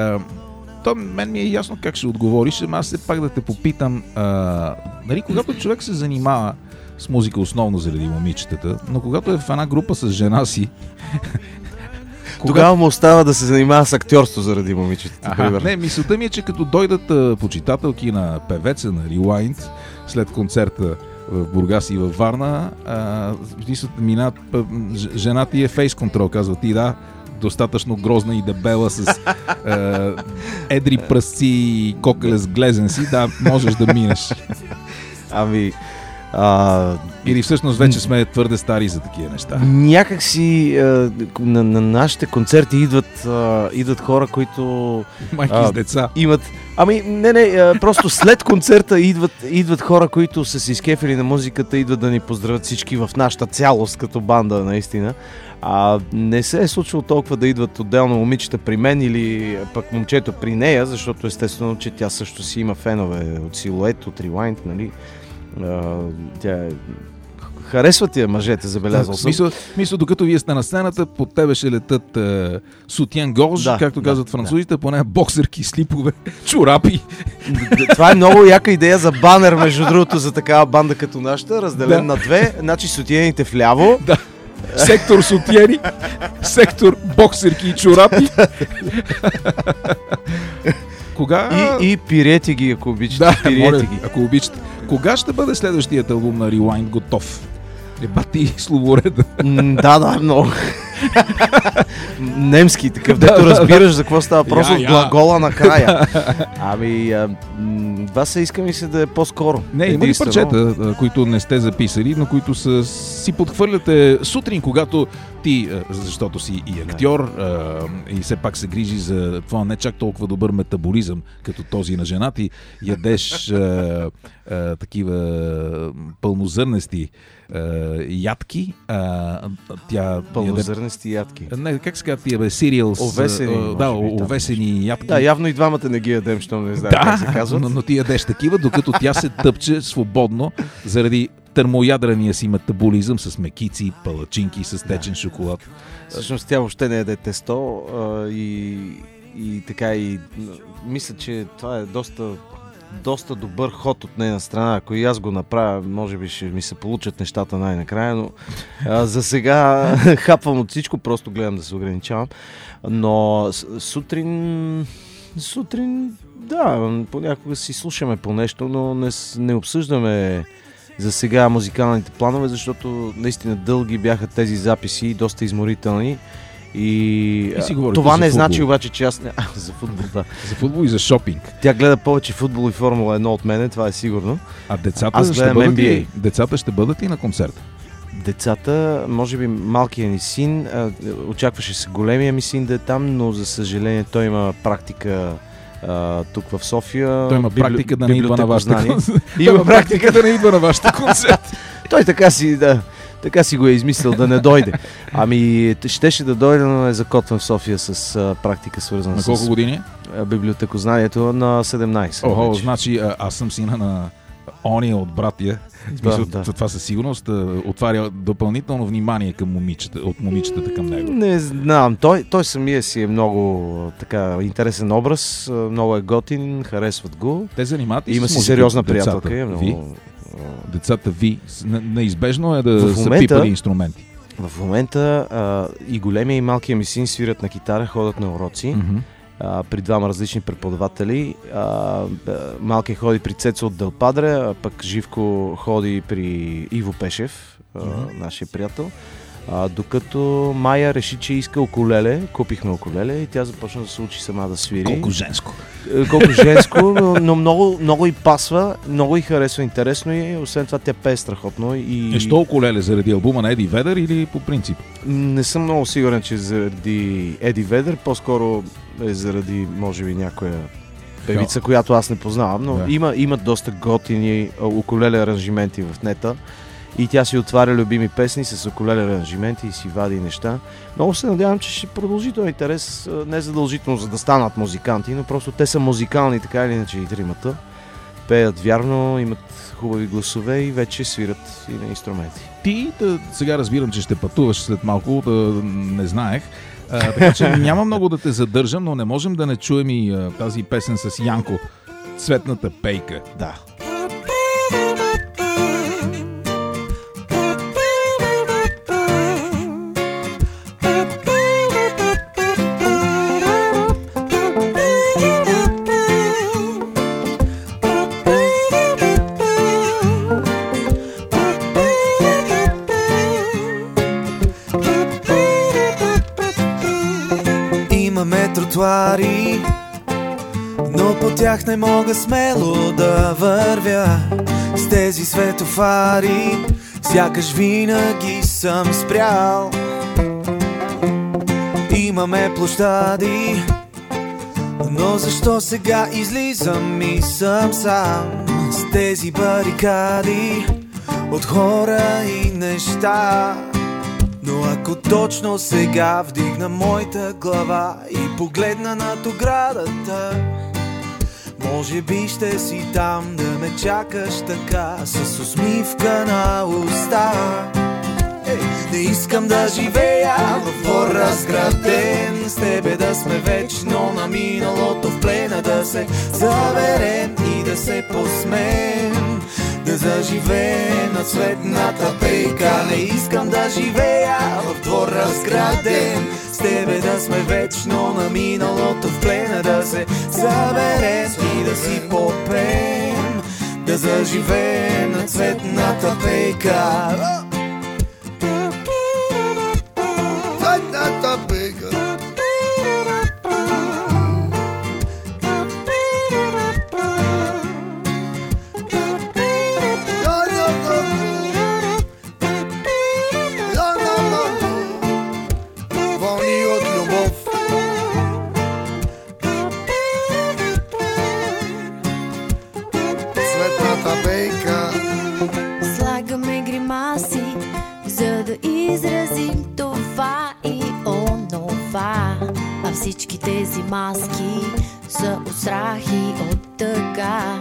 то мен ми е ясно как ще отговориш, ама аз все пак да те попитам, а, нали, когато човек се занимава с музика основно заради момичетата, но когато е в една група с жена си, тогава му остава да се занимава с актьорство заради момичетата. Аха, не, мисълта ми е, че като дойдат а, почитателки на певеца на Rewind след концерта в Бургас и във Варна, а, мина, жена ти е фейс контрол, казва ти, да, достатъчно грозна и дебела с а, едри пръсци и кокеле с глезен си, да, можеш да минеш. Ами... А, или всъщност вече сме твърде стари за такива неща? Някак си а, на, на нашите концерти идват, а, идват хора, които... Майки а, с деца. Имат... Ами, не, не, а, просто след концерта идват, идват хора, които са се изкефили на музиката, идват да ни поздравят всички в нашата цялост като банда, наистина. А не се е случило толкова да идват отделно момичета при мен или пък момчето при нея, защото естествено, че тя също си има фенове от Силует, от Rewind, нали? Uh, тя е... Харесва тия мъжете, забелязал съм. Мисля, мисля, докато вие сте на сцената, под тебе ще летат е, сутиен горж, да, както да, казват французите, да. Поне боксерки, слипове, чорапи. Това е много яка идея за банер, между другото, за такава банда като нашата, разделен да. на две, значи сутиените вляво. Да. Сектор сутиени, сектор боксерки и чорапи. Кога... И, и пирети ги, ако обичате. Да, пирети моля, ги. ако обичате. Кога ще бъде следващият албум на Rewind готов? Еба ти словореда. Да, да, много. Немски такъв, дето да, разбираш да. За какво става просто yeah, yeah. глагола накрая. Ами, а, това се иска ми се да е по-скоро. Не, има ли парчета, които не сте записали, но които са, си подхвърляте сутрин, когато ти, защото си и актьор, а, и все пак се грижи за това не чак толкова добър метаболизъм, като този на жена ти, ядеш а, а, такива пълнозърнести Uh, ядки. Uh, тя пълнозърнести ядки. Не, как се казва тия бе? Cereals. Овесени. Uh, да, овесени ядки. Да, явно и двамата не ги ядем, що не знае да, как се казват. но, но ти ядеш такива, докато тя се тъпче свободно заради термоядрения си метаболизъм с мекици, палачинки, с течен да. шоколад. Всъщност тя въобще не яде тесто а, и, и така и мисля, че това е доста доста добър ход от нейна страна. Ако и аз го направя, може би ще ми се получат нещата най-накрая, но а, за сега хапвам от всичко, просто гледам да се ограничавам. Но сутрин, сутрин, да, понякога си слушаме по нещо, но не, не обсъждаме за сега музикалните планове, защото наистина дълги бяха тези записи, доста изморителни. И, и това не значи обаче, че аз не... А, за футбол, да. За футбол и за шопинг. Тя гледа повече футбол и Формула едно от мене, това е сигурно. А децата ще бъдат ли, децата ще бъдат ли на концерта? Децата, може би малкият ни син, очакваше се големия ми син да е там, но за съжаление той има практика а, тук в София. Той има практика да не идва на вашата концерт. Има практика да не идва на вашата концерт. Той така си, да... Така си го е измислил да не дойде. Ами, щеше да дойде, но е закотвен в София с а, практика, свързана с... На колко години? Библиотекознанието на седемнайсет. Охо, значи а, аз съм сина на Ония от братия. Смисъл, да. Това със сигурност отваря допълнително внимание към момичета, от момичетата към него. Не знам, той, той самия си е много така интересен образ, много е готин, харесват го. Те занимават и има с си музика, сериозна децата приятелка. Е много... ви. Децата ви. Неизбежно е да В са момента- пипали инструменти. В момента а, и големия и малкия ми син свирят на китара, ходят на уроци. Мгм. а, при двама различни преподаватели. А, Малки ходи при Цецо от Делпадре, а пък Живко ходи при Иво Пешев, а, Мгм. нашия приятел. А, докато Майя реши, че иска укулеле, купихме укулеле и тя започна да се учи сама да свири. Колко женско. Е, Колко женско, но, но много, много и пасва, много и харесва, интересно и освен това тя пее страхотно. И... Е, що укулеле заради албума на Еди Ведър или по принцип? Не съм много сигурен, че заради Еди Ведър, по-скоро е заради, може би, някоя певица, която аз не познавам, но Да. има, има доста готини а, укулеле аранжименти в нета и тя си отваря любими песни с укулеле аранжименти и си вади неща. Много се надявам, че ще продължи този интерес, а, не задължително за да станат музиканти, но просто те са музикални, така или иначе и тримата. Пеят вярно, имат хубави гласове и вече свират и на инструменти. Ти, да, сега разбирам, че ще пътуваш след малко, да, не знаех. А, така че няма много да те задържам, но не можем да не чуем и а, тази песен с Янко, Цветната пейка. Да. Имаме тротуари, но по тях не мога смело да вървя. С тези светофари сякаш винаги съм спрял. Имаме площади, но защо сега излизам и съм сам? С тези барикади от хора и неща. Но ако точно сега вдигна моята глава и погледна над оградата, може би ще си там да ме чакаш така, с усмивка на уста. Ей, не искам да живея в двор разграден, с тебе да сме вечно на миналото в плена, да се заберем и да се посмеем, да заживеем на цветната пейка. Не искам да живея в двор разграден, с тебе да сме вечно на миналото в плена, да се заберем и да си попеем, да заживеем на цветната пейка. Цветната пейка. Вълни от любов. Цветната пейка. Слагаме гримаси, за да изразим това и онова. А всички тези маски са от страх и от тъга.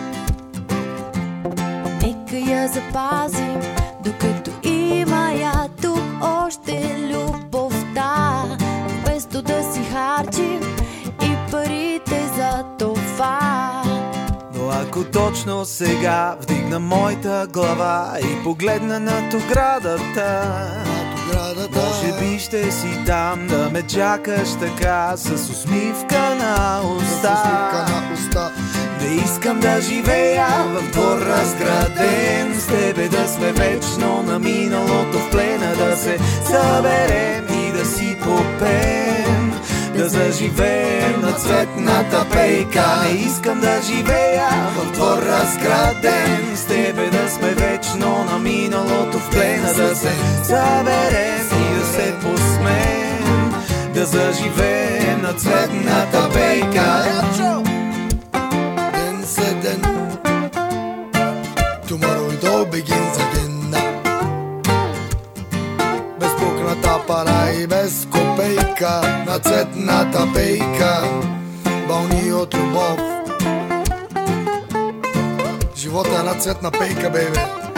Нека я запазим, докато има я тук още любовта. Вместо да си харчим и парите за това. Но ако точно сега вдигна моята глава и погледна над оградата, може би ще си там да ме чакаш така, с усмивка на уста. Не искам да живея в двор разграден, с тебе да сме вечно на миналото в плена, да се съберем и да си попеем, да заживеем на цветната пейка. Не искам да живея в двор разграден, с тебе да сме вечно на миналото в плена, да се съберем и да се посмеем, да заживеем на цветната пейка. Ден след ден. Tomorrow it all begins again. Безпукната пара и без копейка на цветната пейка. Болни от любов. Живот Живота е една цветна пейка, бейбе.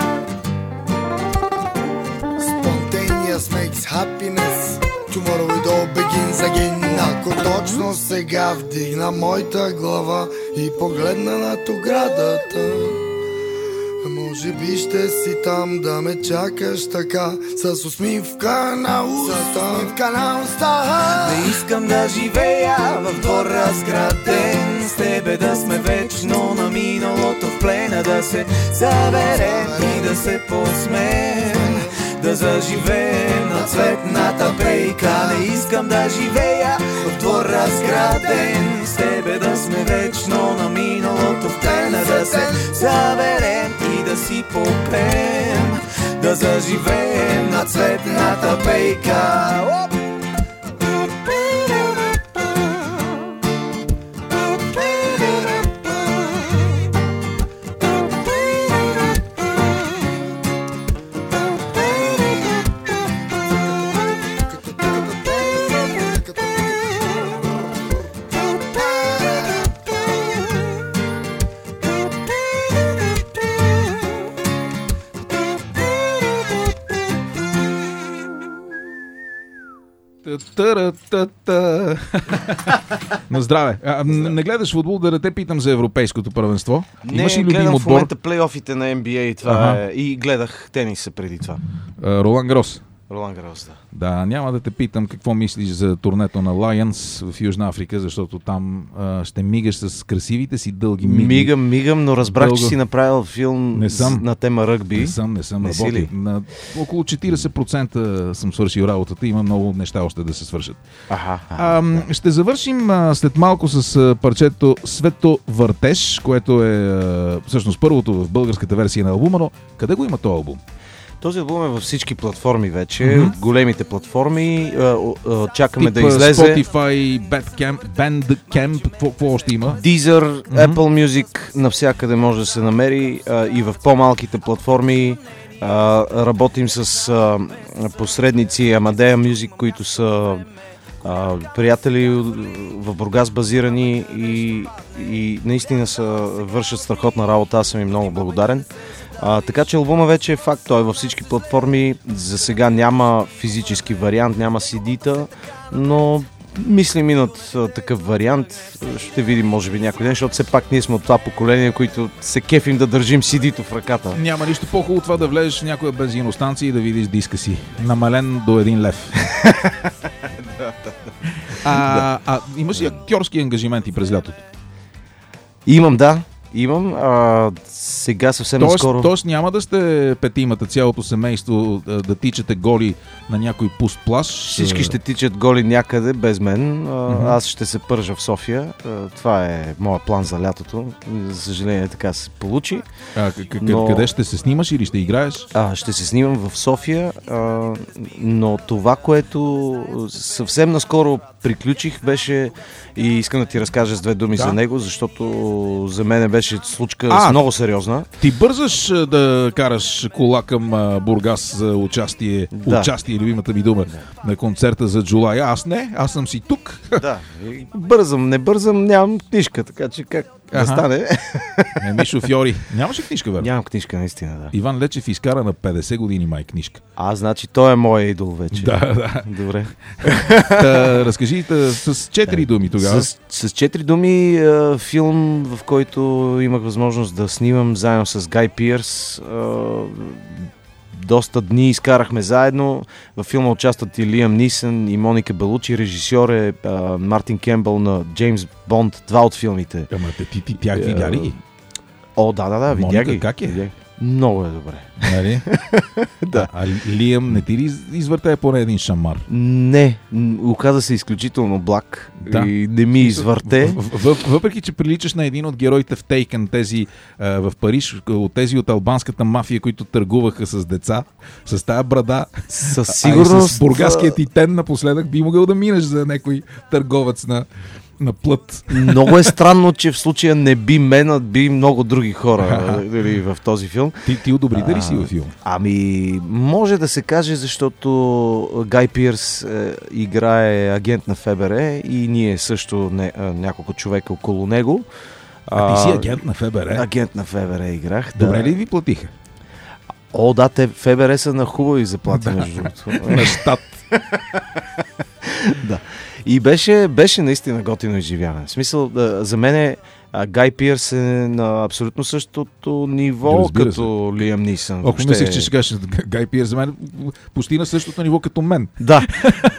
Spontaneous makes happiness. Tomorrow it all begins again. Ако точно сега вдигна моята глава и погледна над оградата, може би ще си там да ме чакаш така, с усмивка на уста. С усмивка на уста. Не искам да живея в двор разграден, с тебе да сме вечно на миналото в плена, да се съберем и да се посмеем, да заживеем на цветната пейка. Не искам да живея в двор разграден, с тебе да сме вечно на миналото в плена, да се съберем и да си попеем, да заживеем на цветната пейка. Та-та-та-та. На здраве. А, не гледаш футбол, да те питам за европейското първенство? Не, Имаш ли любим гледам отбор? в момента плейофите на Н Б А това Ага. е, и гледах тениса преди това. А, Ролан Грос. Ролан Гарос, да. Да, няма да те питам какво мислиш за турнето на Lions в Южна Африка, защото там а, ще мигаш с красивите си дълги миги. Мигам, мигам, но разбрах, Дълго. че си направил филм Не съм. с- на тема ръгби. Не съм, не съм Не си работил. ли? На около четирийсет процента съм свършил работата. Има много неща още да се свършат. Аха. А, ще завършим а, след малко с а, парчето Свето въртеж, което е а, всъщност първото в българската версия на албума, но къде го има този албум? Този албум е във всички платформи вече, Мгм. големите платформи. А, а, чакаме Тип, да излезе. Spotify, Bandcamp, Bandcamp, какво, какво още има? Deezer, Apple Music, навсякъде може да се намери, а, и в по-малките платформи. А, работим с а, посредници Amadeus Music, които са а, приятели в Бургас базирани и, и наистина са, вършат страхотна работа. Аз съм им много благодарен. А, така че албума вече е факт, той е във всички платформи. За сега няма физически вариант, няма си ди-та, но мислим и над а, такъв вариант. Ще видим, може би, някой ден, защото все пак ние сме от това поколение, които се кефим да държим си ди-то в ръката. Няма нищо по-хубаво това да влезеш в някоя бензиностанция и да видиш диска си. Намален до един лев. а, а имаш ли актьорски ангажименти през лятото? Имам, да, имам. А, сега съвсем Тоест, наскоро... тоест няма да сте петимата, цялото семейство, а, да тичате голи на някой пуст плаж. Всички ще тичат голи някъде без мен. А, Мгм. Аз ще се пържа в София. А, това е моят план за лятото. За съжаление така се получи. А, к- к- но- Къде ще се снимаш или ще играеш? А, ще се снимам в София, а, но това, което съвсем наскоро приключих, беше, и искам да ти разкажа с две думи Да. за него, защото за мен беше случка А, много сериозна. Ти бързаш а, да караш кола към а, Бургас за участие, Да. участие, любимата ми дума, на концерта за Джулай. Аз не, аз съм си тук. Да, и бързам, не бързам, нямам книжка, така че как да Аха. стане? Еми, шофьори. Нямаш ли книжка, верно? Нямам книжка, наистина, да. Иван Лечев изкара на петдесет години май книжка. А, значи той е мой идол вече. Да, да. Добре. Та, разкажи та, с четири думи тогава. С, с четири думи, а, филм, в който имах възможност да снимам заедно с Гай Пирс. А, доста дни изкарахме заедно. Във филма участват и Лиам Нисън и Моника Белучи. Режисьор е а, Мартин Кембъл на Джеймс Бонд, два от филмите. Ама те, ти, ти тях видя ли ги? О, да, да, да, видях Моника, ги. как е? Видях. Много е добре. Нали? Да. А Лиам не ти ли извъртае поне един шамар? Не, м, оказа се изключително благ Да. и не ми извърте. В- в- Въпреки, че приличаш на един от героите в Taken, тези а, в Париж, от тези от албанската мафия, които търгуваха с деца, с тая брада, Със а и сигурност. с бургаския титен напоследък, би могъл да минеш за някой търговец на, на плът. Много е странно, че в случая не би мен, а би много други хора дали, в този филм. Ти, ти одобри да ли си А, във филм? Ами, може да се каже, защото Гай Пирс е, играе агент на Ф Б Р и ние също не, а, няколко човека около него. А ти си агент на ФБР. Агент на ФБР играх. Добре да. ли ви платиха? О, да, те ФБР са на хубави заплати, между другото. На щат. Да. И беше, беше наистина готино изживяване. В смисъл, да, за мен е Гай Пирс е на абсолютно същото ниво, Разбира като се. Лиам Нисън. Ако въобще... мислех, че ще кажеш Гай Пирс за мен почти на същото ниво като мен. Да.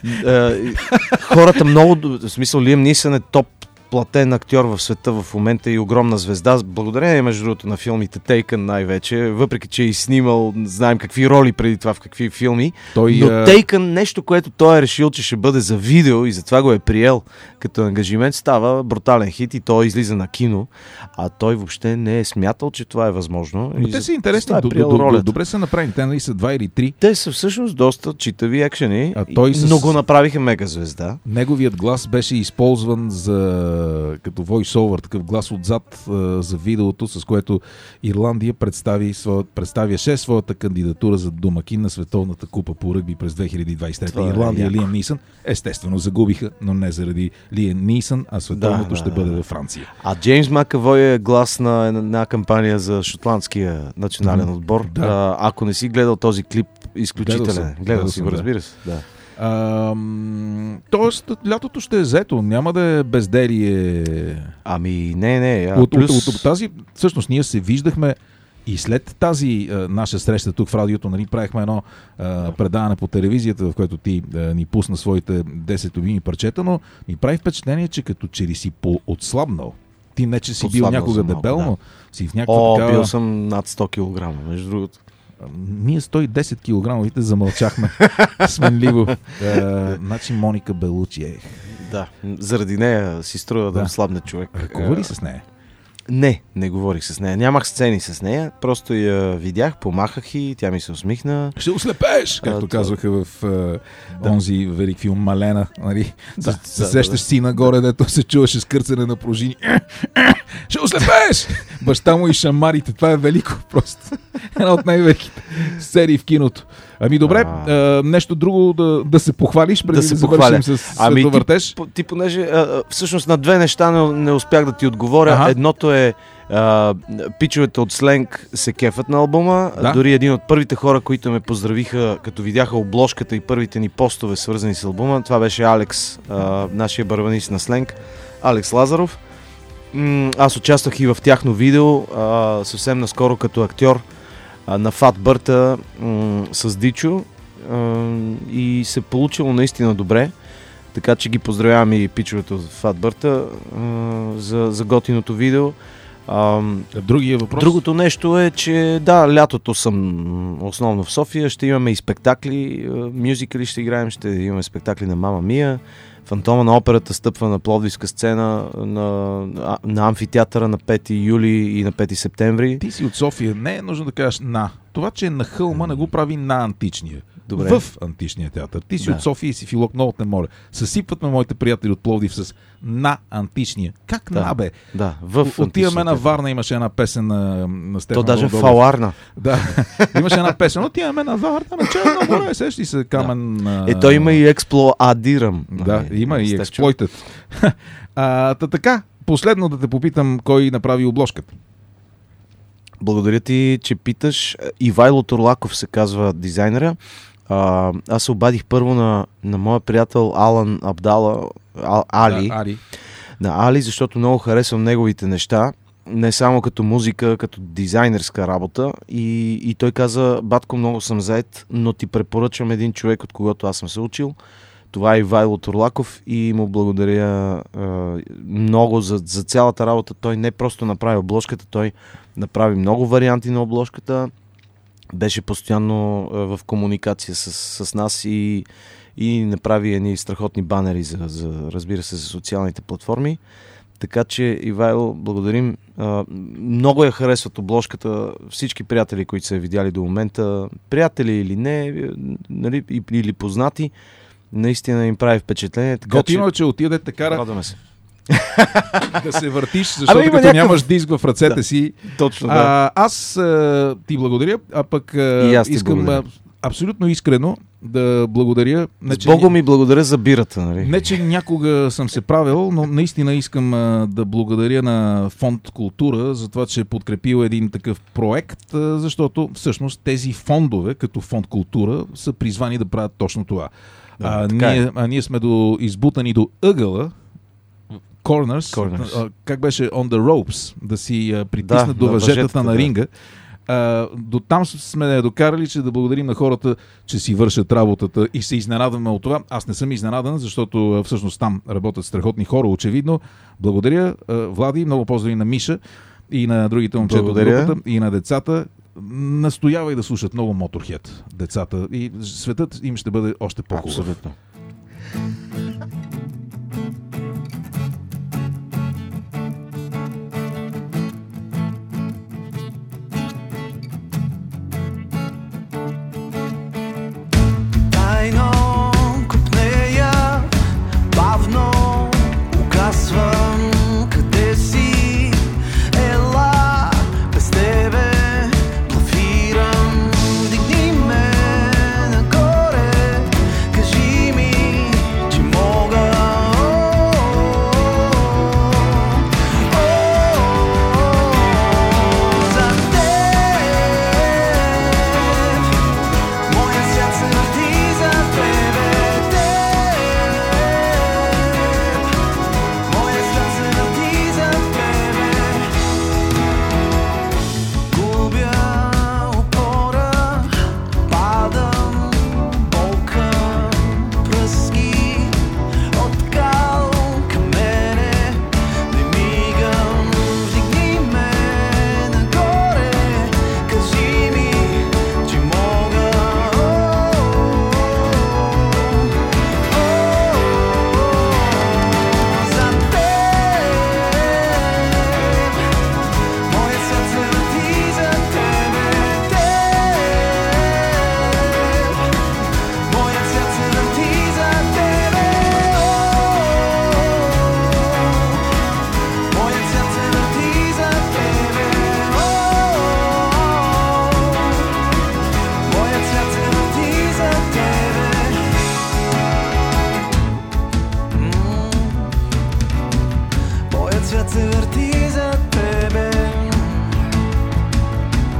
Хората много... В смисъл, Лиам Нисън е топ платен актьор в света в момента и огромна звезда. Благодарение, между другото, на филмите Taken най-вече, въпреки че е снимал, знаем какви роли преди това, в какви филми, той, но uh... Taken, нещо, което той е решил, че ще бъде за видео и затова го е приел като ангажимент, става брутален хит и той излиза на кино, а той въобще не е смятал, че това е възможно. Но те са интересни, е добре са направени, те нали са два или три. Те са всъщност доста читави екшени, с... но го направиха мега звезда. Неговият глас беше използван за като voice-over, такъв глас отзад за видеото, с което Ирландия представи, представяше своята кандидатура за домакин на Световната купа по ръгби през две хиляди двадесет и трета. Ирландия, Лиам Нисън, естествено загубиха, но не заради Лиам Нисън, а световното да, ще да, бъде във Франция. А Джеймс Макавой е глас на една кампания за шотландския национален отбор. Да. А, ако не си гледал този клип, изключителен. Гледал, гледал, гледал си го, да. Разбира се. Да. А, тоест, лятото ще е зето, няма да е безделие. Ами, не, не. А, от, плюс... от, от, от тази, всъщност, ние се виждахме и след тази а, наша среща тук в радиото, нали, правихме едно а, предаване по телевизията, в което ти а, ни пусна своите десет любими парчета, но ми прави впечатление, че като че ли си по-отслабнал. Ти не, че си бил някога дебел, но си в някаква О, такава... бил съм над сто килограма, между другото. Ние сто и десет килограмовите замълчахме сменливо. Е, значи Моника Белучи е. Да, заради нея си струва да, да слабне човек. Говори с нея? Не, не говорих с нея. Нямах сцени с нея, просто я видях, помахах и тя ми се усмихна. Ще ослепеш, както а, казваха в uh, да. онзи велик филм Малена. Нали? Да, се да, сещаш да, си нагоре, дето се чуваше скърцане на пружини. Ще ослепеш! Баща му и шамарите. Това е велико просто. Една от най-великите серии в киното. Ами добре, а... а, нещо друго да, да се похвалиш, преди да, да завършим с световъртеж. Ами ти, ти понеже а, всъщност на две неща не, не успях да ти отговоря. Ага. Едното е а, пичовете от Сленг се кефат на албума. Да? Дори един от първите хора, които ме поздравиха, като видяха обложката и първите ни постове, свързани с албума, това беше Алекс, а, нашия барабанист на Сленг, Алекс Лазаров. М- аз участвах и в тяхно видео а, съвсем наскоро като актьор на Фат Бърта м- с Дичо а, и се получило наистина добре, така че ги поздравявам и пичовете от Фат Бърта а, за, за готиното видео. А, Другия въпрос? Другото нещо е, че да, лятото съм основно в София, ще имаме и спектакли, мюзикали ще играем, ще имаме спектакли на Мама Мия, Фантома на операта стъпва на пловдивска сцена на, на амфитеатъра на пети юли и на пети септември. Ти си от София, не е нужно да кажеш на. Това, че е на хълма, не го прави на античния. Добре. В античния театър. Ти си да. от София и си филолог, много те моля. Съсипват ме моите приятели от Пловдив с на античния. Как да. на, бе? Да, в отиваме на Варна, имаше една песен на, на Стефан. То даже в Фаларна. Да, имаше една песен. Отиваме на Варна, на Черно море, сещи се Камен. Да. Е, той има и експлоадирам. Да, има и експлойтед. А, та така, последно да те попитам, кой направи обложката. Благодаря ти, че питаш. Ивайло Торлаков се казва дизайнера. А, аз се обадих първо на, на моя приятел Алан Абдала, а, Али. Да, Али. На Али, защото много харесвам неговите неща. Не само като музика, като дизайнерска работа. И, и той каза, батко, много съм заед, но ти препоръчвам един човек, от когото аз съм се учил. Това е Ивайло Торлаков и му благодаря а, много за, за цялата работа. Той не просто направи обложката, той направи много варианти на обложката. Беше постоянно а, в комуникация с, с нас и, и направи едни страхотни банери за, за, разбира се, за социалните платформи. Така че, Ивайло, благодарим. А, много я харесват обложката. Всички приятели, които са я видяли до момента, приятели или не, нали, или познати, наистина им прави впечатление. Готино, че... че отиде те кара радваме се. да се въртиш, защото като някакъв... нямаш диск в ръцете да, си. Точно, да. А, аз а, ти благодаря, а пък а, и аз ти искам благодаря. абсолютно искрено да благодаря. Не, С Богом ми благодаря за бирата, нали? Не, че някога съм се правил, но наистина искам а, да благодаря на Фонд Култура за това, че е подкрепил един такъв проект, а, защото всъщност тези фондове, като Фонд Култура, са призвани да правят точно това. Да, а, така ние, е. а ние сме до, избутани до ъгъла, corners, Corners. а, как беше on the ropes, да си а, притиснат Да, до на въжетата въжетата, на да. ринга. Uh, до там сме докарали, че да благодарим на хората, че си вършат работата и се изненадваме от това. Аз не съм изненадан, защото uh, всъщност там работят страхотни хора, очевидно. Благодаря, uh, Влади, много поздрави на Миша и на другите момчета от групата и на децата. Настоявай да слушат много Motorhead, децата, и светът им ще бъде още по-хубав. Абсолютно. Тайно купнея, бавно угасвам. Къде си? Ела, без тебе блафирам. Дигни ме нагоре, кажи ми, че мога. За теб моя свят се върти, за тебе, моя свят се върти за тебе. Губя опора, падам, болкам, пръски от кал към мене. Не мигам, вдигни ме нагоре, кажи ми, че мога. За теб моят свят се върти, за тебе. Моят свят се върти за тебе. Моят свят се върти за тебе. Моят свят се върти за тебе. Моят свят се върти за тебе.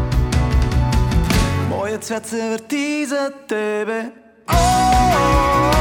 Моят свят се върти за тебе. О,